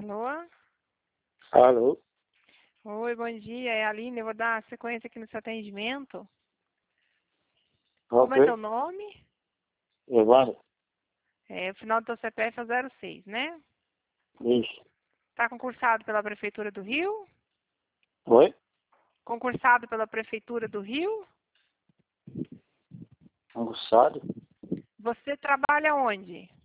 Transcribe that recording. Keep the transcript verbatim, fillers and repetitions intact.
Alô? Alô? Oi, bom dia. É a Aline. Eu vou dar sequência aqui no seu atendimento. Como é Ok. seu nome? Evandro? É, o final do seu C P F é zero seis, né? Isso. Está concursado pela Prefeitura do Rio? Oi? Concursado pela Prefeitura do Rio? Concursado? Você trabalha onde?